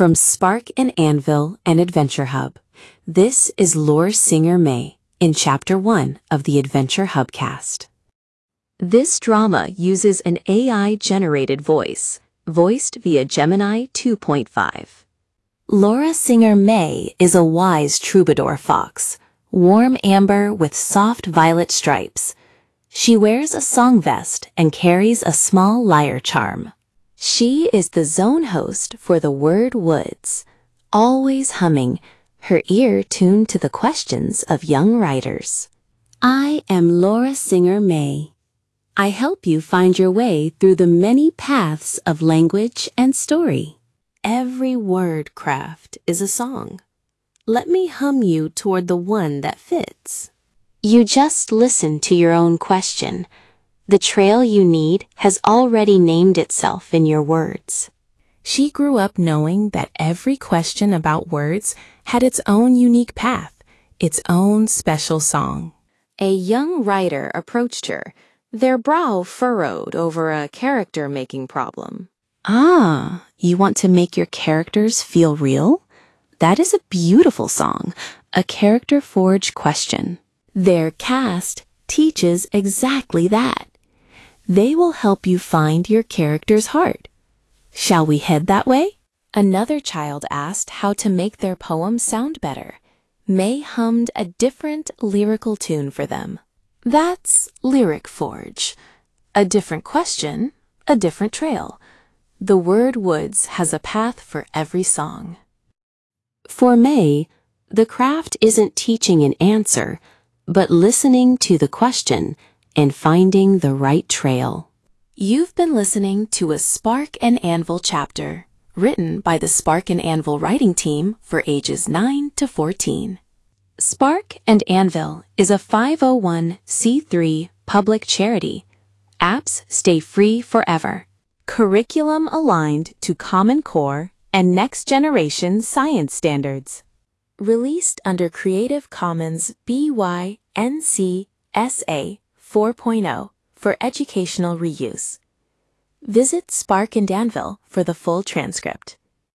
From Spark and Anvil and Adventure Hub, this is Laura Singer May in Chapter 1 of the Adventure Hubcast. This drama uses an AI-generated voice, voiced via Gemini 2.5. Laura Singer May is a wise troubadour fox, warm amber with soft violet stripes. She wears a song vest and carries a small lyre charm. She is the zone host for the Word Woods, always humming, her ear tuned to the questions of young writers. I am Laura Singer May. I help you find your way through the many paths of language and story. Every word craft is a song. Let me hum you toward the one that fits. You just listen to your own question. The trail you need has already named itself in your words. She grew up knowing that every question about words had its own unique path, its own special song. A young writer approached her, their brow furrowed over a character-making problem. Ah, you want to make your characters feel real? That is a beautiful song, a character forge question. Their cast teaches exactly that. They will help you find your character's heart. Shall we head that way? Another child asked how to make their poem sound better. May hummed a different lyrical tune for them. That's Lyric Forge. A different question, a different trail. The Word Woods has a path for every song. For May, the craft isn't teaching an answer, but listening to the question and finding the right trail. You've been listening to a Spark and Anvil chapter, written by the Spark and Anvil writing team for ages 9 to 14. Spark and Anvil is a 501c3 public charity. Apps stay free forever. Curriculum aligned to Common Core and next generation science standards. Released under Creative Commons BY-NC SA 4.0 for educational reuse. Visit Spark and Anvil for the full transcript.